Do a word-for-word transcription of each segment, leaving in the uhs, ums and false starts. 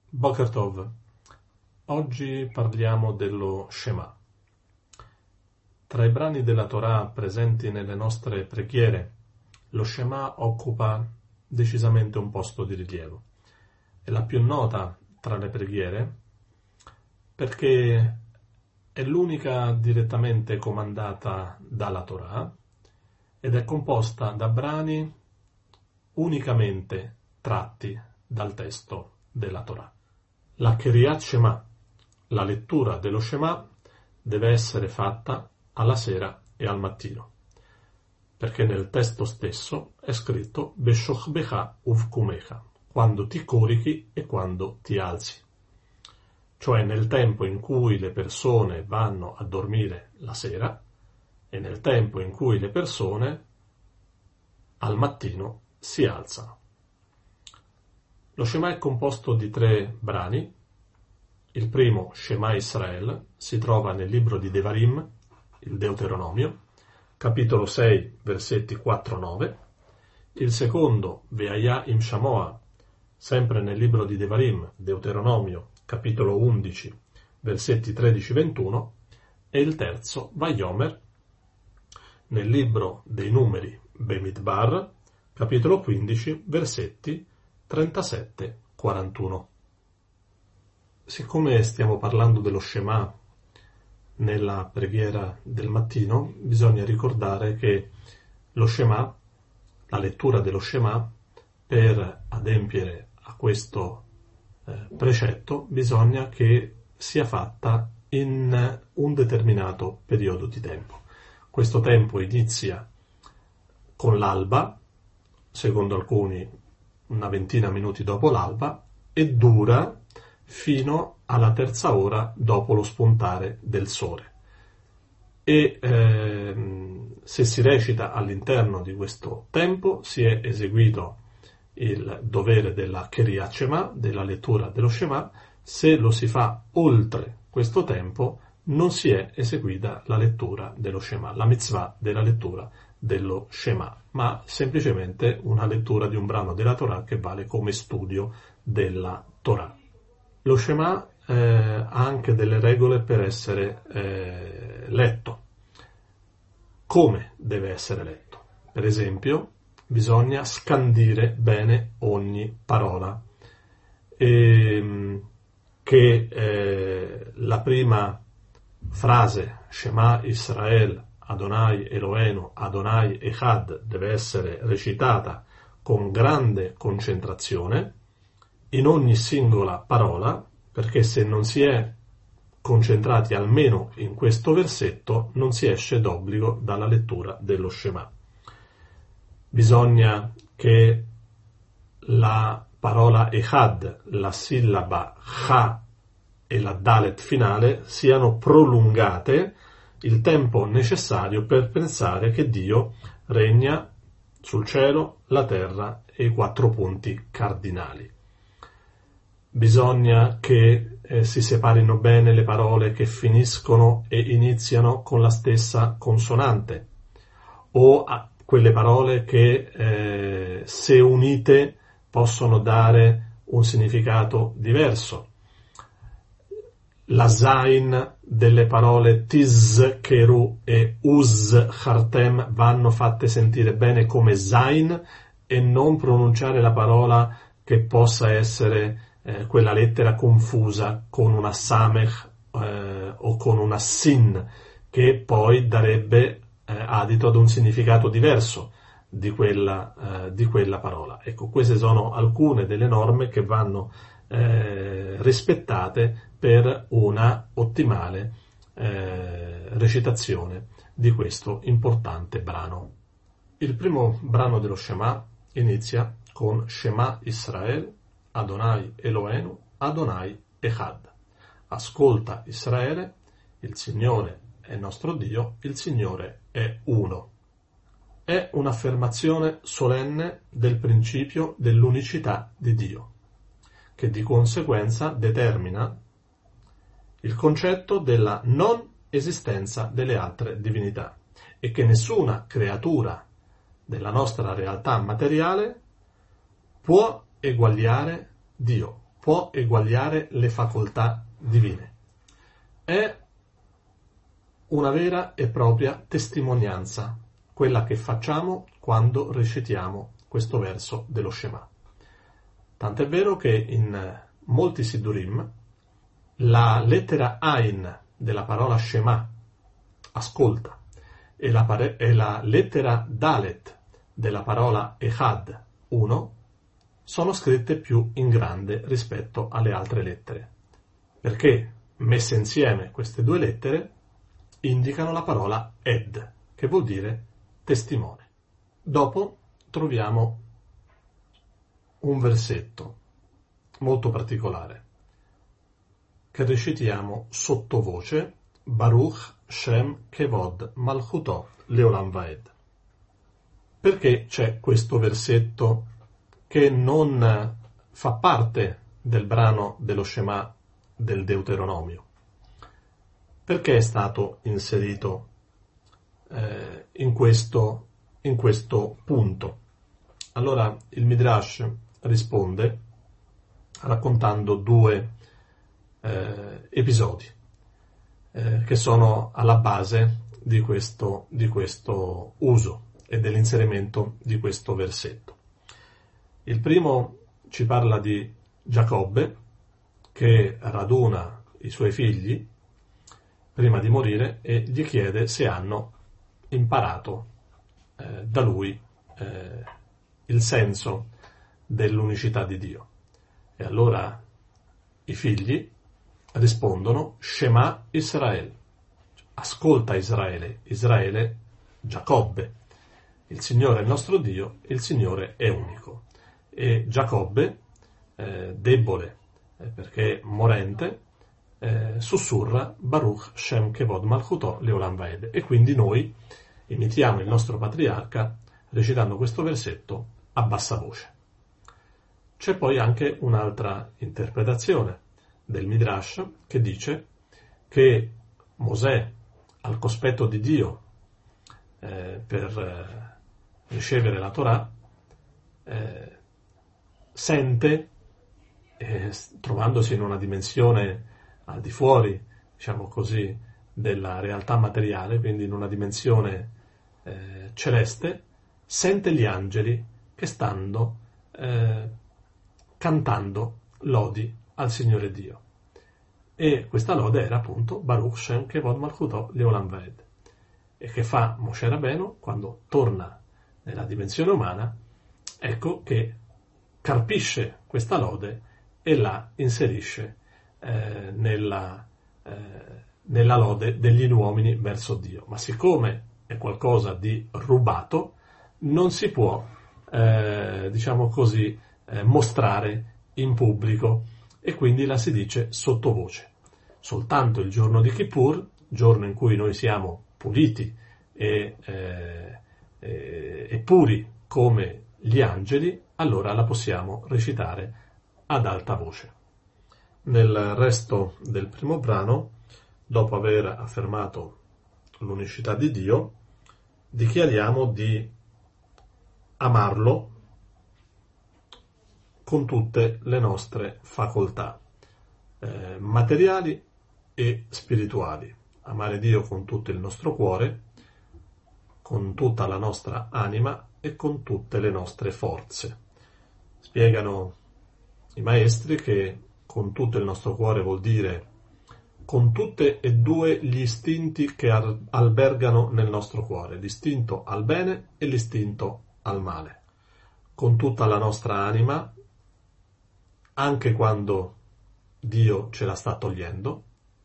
Boker Tov. Oggi parliamo dello Shema. Tra i brani della Torah presenti nelle nostre preghiere, lo Shema occupa decisamente un posto di rilievo. È la più nota tra le preghiere perché è l'unica direttamente comandata dalla Torah ed è composta da brani unicamente tratti dal testo della Torah. La Kriyat Shema, la lettura dello Shema, deve essere fatta alla sera e al mattino, perché nel testo stesso è scritto Beshochbecha uvkumecha, quando ti corichi e quando ti alzi, cioè nel tempo in cui le persone vanno a dormire la sera e nel tempo in cui le persone al mattino si alzano. Lo Shema è composto di tre brani. Il primo, Shema Israel, si trova nel libro di Devarim, il Deuteronomio, capitolo sei, versetti quattro nove. Il secondo, Ve'aya im Shamoa, sempre nel libro di Devarim, Deuteronomio, capitolo undici, versetti tredici ventuno. E il terzo, Vayomer, nel libro dei numeri, Bemidbar, capitolo quindici, versetti trentasette quarantuno. Siccome stiamo parlando dello Shema nella preghiera del mattino, bisogna ricordare che lo Shema, la lettura dello Shema, per adempiere a questo eh, precetto, bisogna che sia fatta in un determinato periodo di tempo. Questo tempo inizia con l'alba, secondo alcuni una ventina minuti dopo l'alba, e dura fino alla terza ora dopo lo spuntare del sole. E ehm, se si recita all'interno di questo tempo si è eseguito il dovere della Kriyat Shema, della lettura dello Shema. Se lo si fa oltre questo tempo non si è eseguita la lettura dello Shema, la mitzvah della lettura dello Shema, ma semplicemente una lettura di un brano della Torah che vale come studio della Torah. Lo Shema eh, ha anche delle regole per essere eh, letto. Come deve essere letto? Per esempio, bisogna scandire bene ogni parola, e, che eh, la prima frase, Shema Israel, Adonai Eloheinu, Adonai Echad, deve essere recitata con grande concentrazione in ogni singola parola, perché se non si è concentrati almeno in questo versetto non si esce d'obbligo dalla lettura dello Shema. Bisogna che la parola Echad, la sillaba Cha e la Dalet finale siano prolungate il tempo necessario per pensare che Dio regna sul cielo, la terra e i quattro punti cardinali. Bisogna che eh, si separino bene le parole che finiscono e iniziano con la stessa consonante, o a quelle parole che eh, se unite possono dare un significato diverso. La zain delle parole tizkeru e uzchartem vanno fatte sentire bene come zain e non pronunciare la parola che possa essere eh, quella lettera confusa con una samech eh, o con una sin, che poi darebbe eh, adito ad un significato diverso di quella, eh, di quella parola. Ecco, queste sono alcune delle norme che vanno eh, rispettate per una ottimale eh, recitazione di questo importante brano. Il primo brano dello Shema inizia con Shema Israel, Adonai Eloheinu, Adonai Echad. Ascolta Israele, il Signore è nostro Dio, il Signore è uno. È un'affermazione solenne del principio dell'unicità di Dio, che di conseguenza determina il concetto della non esistenza delle altre divinità e che nessuna creatura della nostra realtà materiale può eguagliare Dio, può eguagliare le facoltà divine. È una vera e propria testimonianza, quella che facciamo quando recitiamo questo verso dello Shema. Tant'è vero che in molti Siddurim la lettera Ain della parola Shema, ascolta, e la, pare- e la lettera Dalet della parola Echad, uno, sono scritte più in grande rispetto alle altre lettere, perché messe insieme queste due lettere indicano la parola Ed, che vuol dire testimone. Dopo troviamo un versetto molto particolare che recitiamo sottovoce: Baruch Shem Kevod Malchuto Leolam Vaed. Perché c'è questo versetto che non fa parte del brano dello Shema del Deuteronomio? Perché è stato inserito eh, in, questo, in questo punto? Allora il Midrash risponde raccontando due eh, episodi eh, che sono alla base di questo, di questo uso e dell'inserimento di questo versetto. Il primo ci parla di Giacobbe che raduna i suoi figli prima di morire e gli chiede se hanno imparato eh, da lui eh, il senso dell'unicità di Dio. E allora i figli rispondono Shema Israel, ascolta Israele, Israele Giacobbe, il Signore è il nostro Dio, il Signore è unico. E Giacobbe, eh, debole eh, perché morente, eh, sussurra Baruch Shem Kevod Malchuto Leolam Vaed, e quindi noi imitiamo il nostro patriarca recitando questo versetto a bassa voce. C'è poi anche un'altra interpretazione del Midrash che dice che Mosè, al cospetto di Dio eh, per eh, ricevere la Torah, eh, sente, eh, trovandosi in una dimensione al di fuori, diciamo così, della realtà materiale, quindi in una dimensione eh, celeste, sente gli angeli che stanno eh, cantando lodi al Signore Dio. E questa lode era appunto Baruch Shem Kevod Malchuto Leolam Vaed. E che fa Moshe Rabbeinu quando torna nella dimensione umana? Ecco che carpisce questa lode e la inserisce eh, nella, eh, nella lode degli uomini verso Dio. Ma siccome è qualcosa di rubato, non si può, eh, diciamo così, eh, mostrare in pubblico, e quindi la si dice sottovoce. Soltanto il giorno di Kippur, giorno in cui noi siamo puliti e, eh, e, e puri come gli angeli, allora la possiamo recitare ad alta voce. Nel resto del primo brano, dopo aver affermato l'unicità di Dio, dichiariamo di amarlo con tutte le nostre facoltà eh, materiali e spirituali. Amare Dio con tutto il nostro cuore, con tutta la nostra anima e con tutte le nostre forze. Spiegano i maestri che con tutto il nostro cuore vuol dire con tutte e due gli istinti che albergano nel nostro cuore, l'istinto al bene e l'istinto al male. Con tutta la nostra anima, anche quando Dio ce la sta togliendo,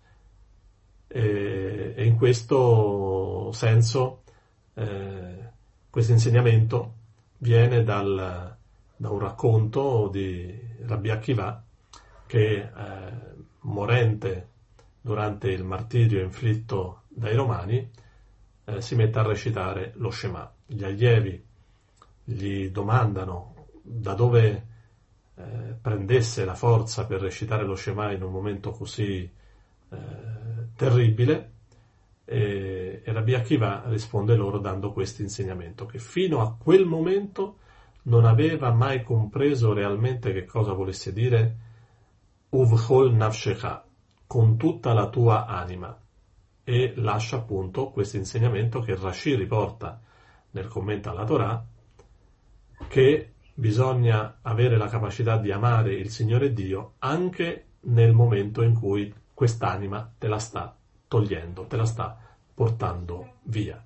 e, e in questo senso eh, questo insegnamento viene dal, da un racconto di Rabbi Akiva che eh, morente durante il martirio inflitto dai Romani eh, si mette a recitare lo Shema. Gli allievi gli domandano da dove eh, prendesse la forza per recitare lo Shema in un momento così eh, terribile, e, e Rabbi Akiva risponde loro dando questo insegnamento, che fino a quel momento non aveva mai compreso realmente che cosa volesse dire uvchol nafshecha, con tutta la tua anima. E lascia appunto questo insegnamento che Rashi riporta nel commento alla Torah, che bisogna avere la capacità di amare il Signore Dio anche nel momento in cui quest'anima te la sta togliendo, te la sta portando via.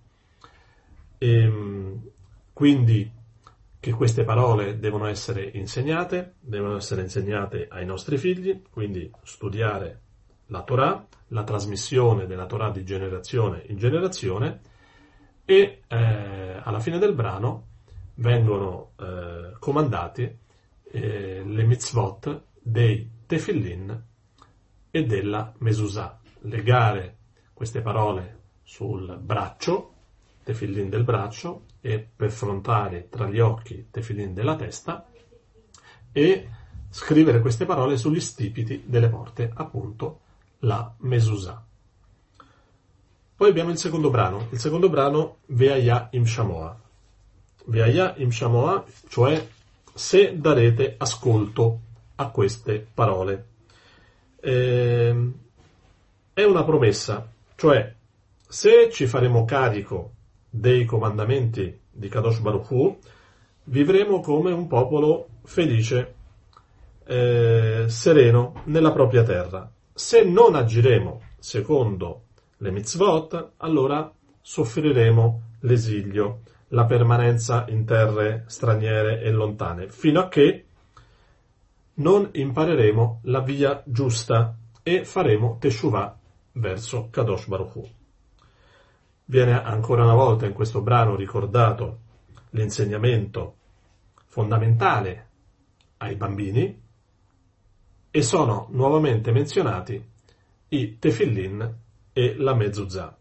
E quindi che queste parole devono essere insegnate, devono essere insegnate ai nostri figli, quindi studiare la Torah, la trasmissione della Torah di generazione in generazione, e eh, alla fine del brano vengono eh, comandati eh, le mitzvot dei tefillin e della mezuzah. Legare queste parole sul braccio, tefillin del braccio, e per frontare tra gli occhi tefillin della testa, e scrivere queste parole sugli stipiti delle porte, appunto la mezuzah. Poi abbiamo il secondo brano, il secondo brano Ve'aya im shamoa. Ve'aya im shamoa, cioè se darete ascolto a queste parole. Eh, è una promessa, cioè se ci faremo carico dei comandamenti di Kadosh Baruch Hu, vivremo come un popolo felice, eh, sereno nella propria terra. Se non agiremo secondo le mitzvot, allora soffriremo l'esilio, la permanenza in terre straniere e lontane, fino a che non impareremo la via giusta e faremo teshuvah verso Kadosh Baruch Hu. Viene ancora una volta in questo brano ricordato l'insegnamento fondamentale ai bambini, e sono nuovamente menzionati i tefillin e la mezuzah,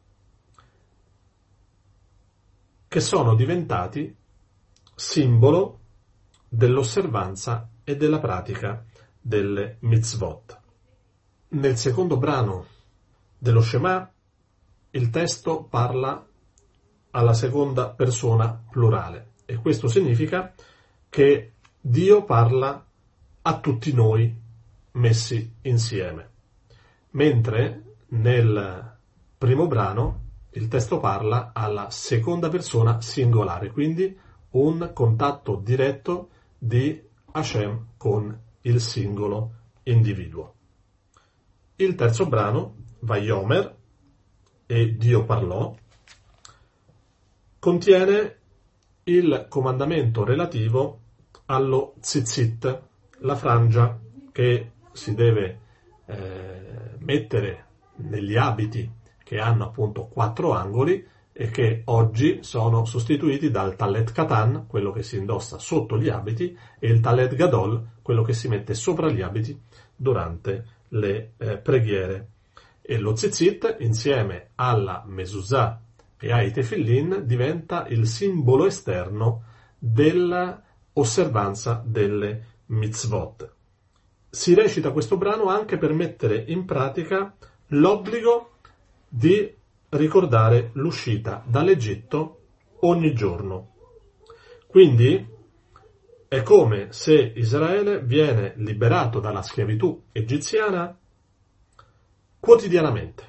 che sono diventati simbolo dell'osservanza e della pratica delle mitzvot. Nel secondo brano dello Shema il testo parla alla seconda persona plurale, e questo significa che Dio parla a tutti noi messi insieme, mentre nel primo brano il testo parla alla seconda persona singolare, quindi un contatto diretto di Hashem con il singolo individuo. Il terzo brano, Vayomer, e Dio parlò, contiene il comandamento relativo allo tzitzit, la frangia che si deve eh, mettere negli abiti che hanno appunto quattro angoli e che oggi sono sostituiti dal talet katan, quello che si indossa sotto gli abiti, e il talet gadol, quello che si mette sopra gli abiti durante le eh, preghiere. E lo tzitzit, insieme alla mezuzah e ai tefillin, diventa il simbolo esterno dell'osservanza delle mitzvot. Si recita questo brano anche per mettere in pratica l'obbligo di ricordare l'uscita dall'Egitto ogni giorno. Quindi è come se Israele viene liberato dalla schiavitù egiziana quotidianamente.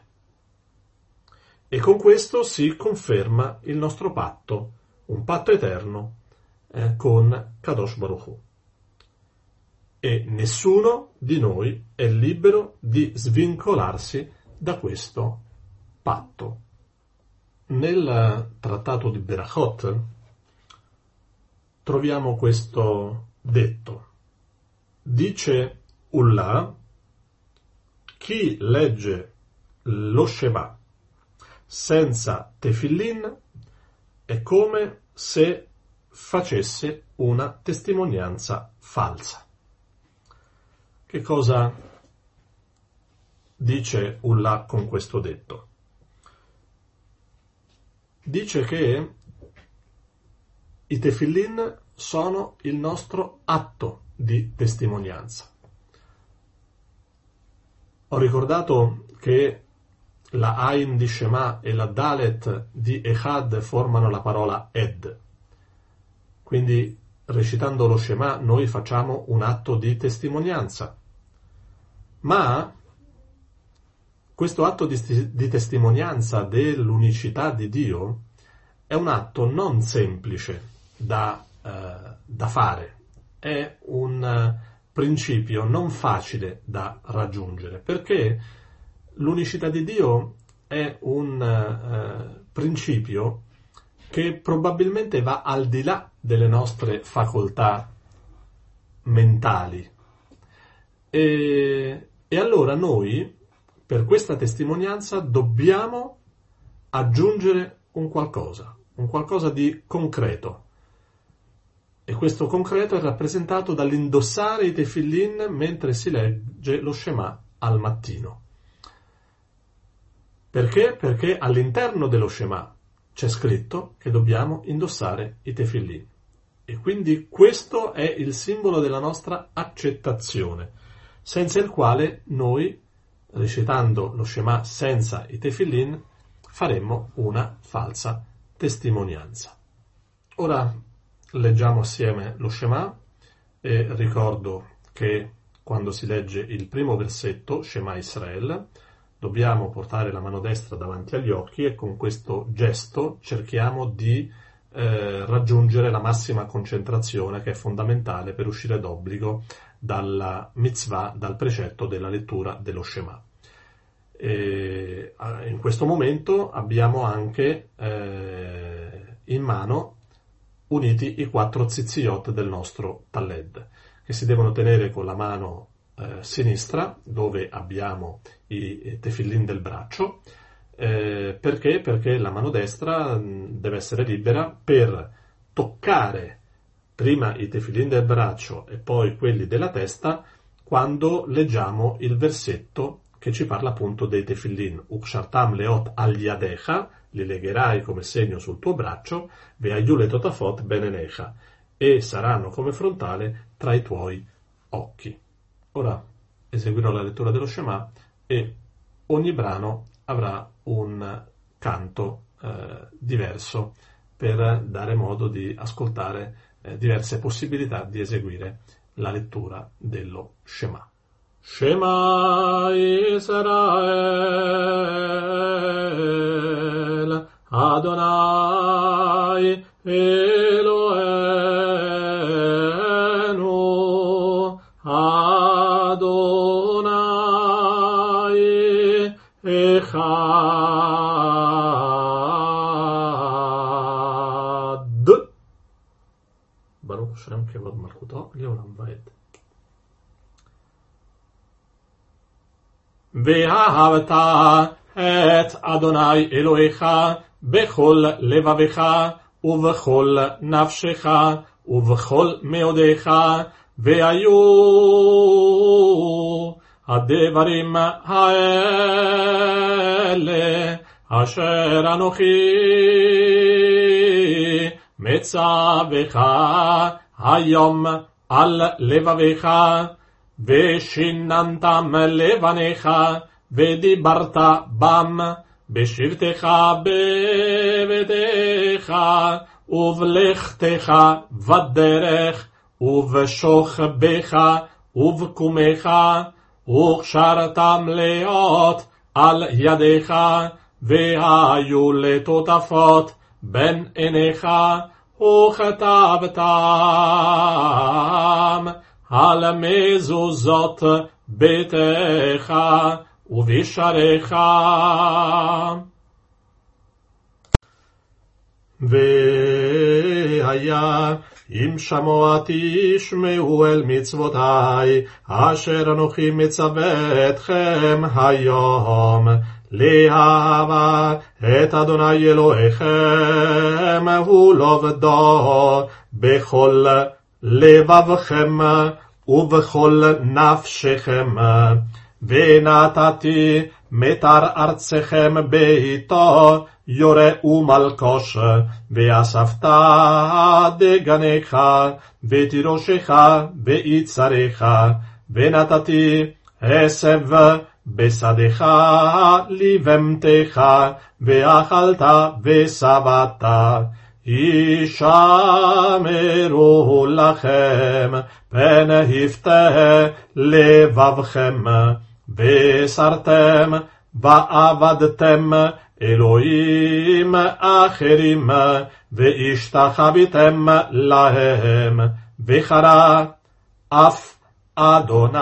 E con questo si conferma il nostro patto, un patto eterno eh, con Kadosh Baruch Hu. E nessuno di noi è libero di svincolarsi da questo patto. Nel trattato di Berachot troviamo questo detto. Dice Ullah: chi legge lo Shema senza tefillin è come se facesse una testimonianza falsa. Che cosa dice Ullah con questo detto? Dice che i tefillin sono il nostro atto di testimonianza. Ho ricordato che la Ain di Shema e la Dalet di Echad formano la parola Ed. Quindi, recitando lo Shema, noi facciamo un atto di testimonianza. Ma questo atto di, di testimonianza dell'unicità di Dio è un atto non semplice da, eh, da fare, è un uh, principio non facile da raggiungere, perché l'unicità di Dio è un uh, principio che probabilmente va al di là delle nostre facoltà mentali. E, e allora noi, per questa testimonianza, dobbiamo aggiungere un qualcosa, un qualcosa di concreto. E questo concreto è rappresentato dall'indossare i tefillin mentre si legge lo Shema al mattino. Perché? Perché all'interno dello Shema c'è scritto che dobbiamo indossare i tefillin. E quindi questo è il simbolo della nostra accettazione, senza il quale noi, recitando lo Shema senza i tefillin, faremmo una falsa testimonianza. Ora leggiamo assieme lo Shema e ricordo che quando si legge il primo versetto, Shema Israel, dobbiamo portare la mano destra davanti agli occhi e con questo gesto cerchiamo di eh, raggiungere la massima concentrazione, che è fondamentale per uscire d'obbligo dalla mitzvah, dal precetto della lettura dello Shema. E in questo momento abbiamo anche eh, in mano uniti i quattro tzitziyot del nostro Talled, che si devono tenere con la mano eh, sinistra, dove abbiamo i tefillin del braccio. Eh, perché? Perché la mano destra mh, deve essere libera per toccare prima i tefillin del braccio e poi quelli della testa quando leggiamo il versetto che ci parla appunto dei tefillin. Ukshartam leot al yadecha, li legherai come segno sul tuo braccio, ve'ayu letotafot benenecha, e saranno come frontale tra i tuoi occhi. Ora eseguirò la lettura dello Shema e ogni brano avrà un canto eh, diverso per dare modo di ascoltare eh, diverse possibilità di eseguire la lettura dello Shema. Shema Israel, Adonai Eloheinu, Adonai Echad. Baruch Shem Kevod Malchuto, Leolam Vaed. ואהבת את אדוני אלוהיך בכל לבביך ובכל נפשך ובכל מאודיך, והיו הדברים האלה אשר אנוכי מצווך היום על לבביך, ושיננתם לבניך, ודיברת בם, בשבתך בביתך, ובלכתך בדרך, ובשוכבך, ובקומך, וקשרתם להיות על ידיך, והיו לטוטפות בין עיניך, וכתבתם על מזוזות ביתך ובשעריך. והיה אם שמוע תשמעו אל מצוותי אשר אנוכי מצווה אתכם היום, לאהבה את אדוני אלוהיכם ולעובדו בכל לבבכם ובכל נפשכם, ונתתי מטר ארצכם בעתו יורה ומלקוש, ואספת דגניך ותירושך ויצריך, ונתתי עשב בשדך לבהמתך, ואכלת ושבעת. ישמרו לכם פן יפתה לבבכם וסרתם ועבדתם אלוהים אחרים והשתחוויתם להם, וחרה אף אדוני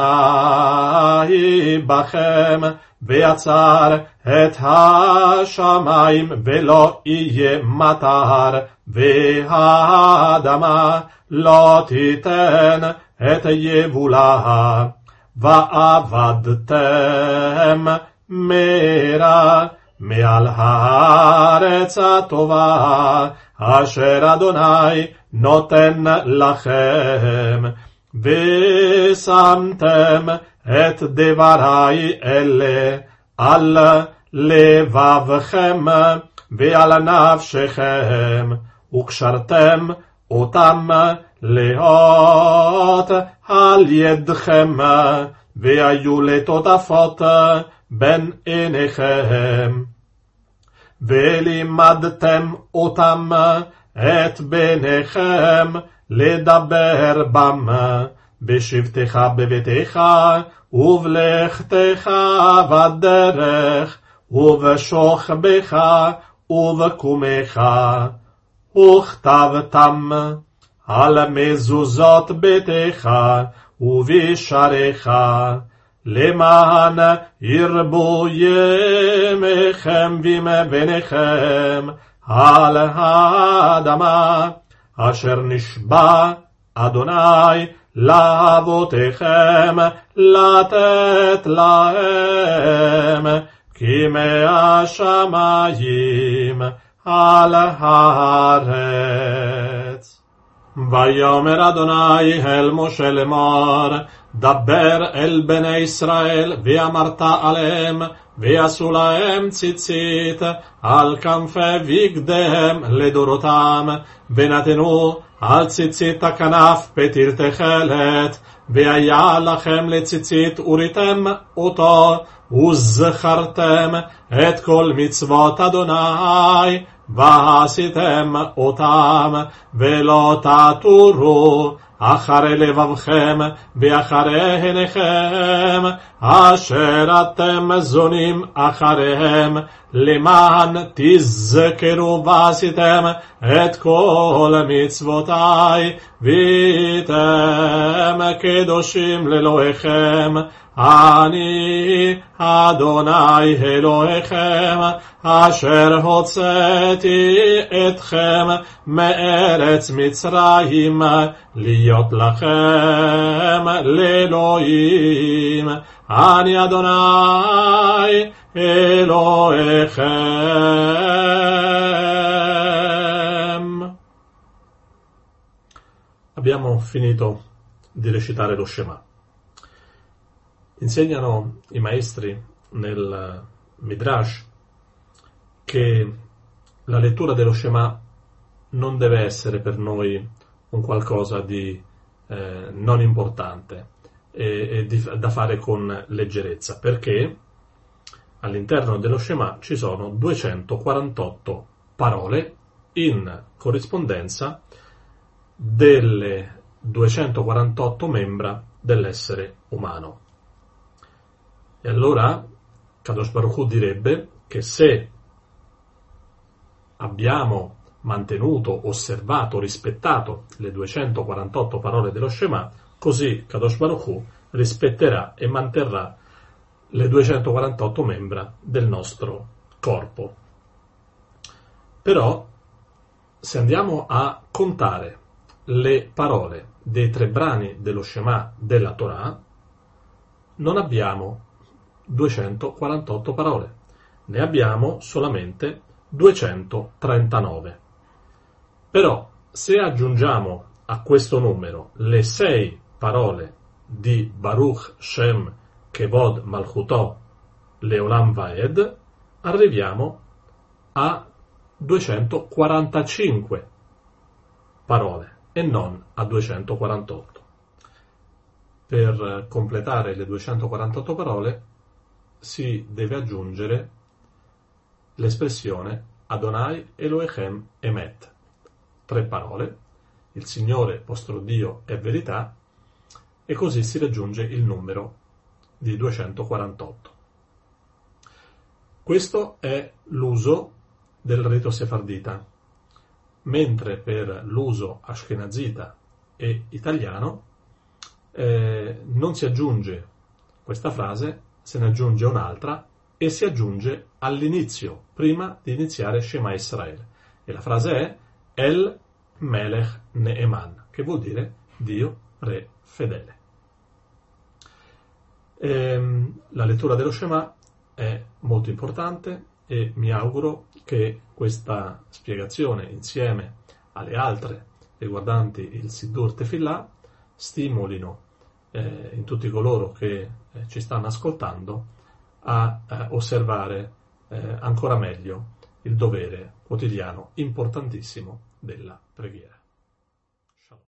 בכם, ויצר את השמיים ולא יהיה מטר, והאדמה לא תיתן את יבולה, ועבדתם מרע מעל הארץ הטובה אשר אדוני נותן לכם, ושמתם את דברי אלה על לבבכם ועל נפשכם, וקשרתם אותם להיות על ידכם, והיו לטוטפות בין עיניכם, ולימדתם אותם את בניכם לדבר בם, בשבתך בביתך ובלכתך בדרך, ובשוכבך ובקומך, וכתבתם על מזוזות ביתך ובשעריך, למען ירבו ימיכם וימי בניכם על האדמה אשר נשבע אדוני לאבותיכם לתת להם, כי מהשמיים על הארץ. ויאמר אדוני אל משה לאמור, דבר אל בני ישראל ואמרת עליהם, ויעשו להם ציצית על כנפי בגדיהם לדורותם, ונתנו על ציצית הכנף פתיל תכלת, והיה לכם לציצית וריתם אותו, וזכרתם את כל מצוות אדוני ועשיתם אותם, ולא תטורו אחרי לבבכם ואחרי עיניכם אשר אתם זונים אחריהם, למען תזכרו ועשיתם את כל מצוותי, והייתם קדושים לאלוהיכם. אני אדוני אלוהיכם אשר הוצאתי אתכם מארץ מצרים להיות לכם לאלוהים. אני אדוני Elohechem. Abbiamo finito di recitare lo Shema. Insegnano i maestri nel Midrash che la lettura dello Shema non deve essere per noi un qualcosa di eh, non importante e, e di, da fare con leggerezza, perché all'interno dello Shema ci sono duecentoquarantotto parole in corrispondenza delle duecentoquarantotto membra dell'essere umano. E allora Kadosh Baruch Hu direbbe che se abbiamo mantenuto, osservato, rispettato le duecentoquarantotto parole dello Shema, così Kadosh Baruch Hu rispetterà e manterrà le duecentoquarantotto membra del nostro corpo. Però, se andiamo a contare le parole dei tre brani dello Shema della Torah, non abbiamo duecentoquarantotto parole, ne abbiamo solamente duecentotrentanove. Però, se aggiungiamo a questo numero le sei parole di Baruch Shem Kevod Malchuto Leolam Vaed, arriviamo a duecentoquarantacinque parole e non a duecentoquarantotto. Per completare le duecentoquarantotto parole si deve aggiungere l'espressione Adonai Elohechem Emet, tre parole, il Signore vostro Dio è verità, e così si raggiunge il numero di duecentoquarantotto. Questo è l'uso del rito sefardita, mentre per l'uso ashkenazita e italiano eh, non si aggiunge questa frase, se ne aggiunge un'altra e si aggiunge all'inizio, prima di iniziare Shema Israele. E la frase è El Melech Neeman, che vuol dire Dio Re fedele. E, la lettura dello Shema è molto importante e mi auguro che questa spiegazione, insieme alle altre riguardanti il Siddur Tefillah, stimolino eh, in tutti coloro che eh, ci stanno ascoltando a eh, osservare eh, ancora meglio il dovere quotidiano importantissimo della preghiera.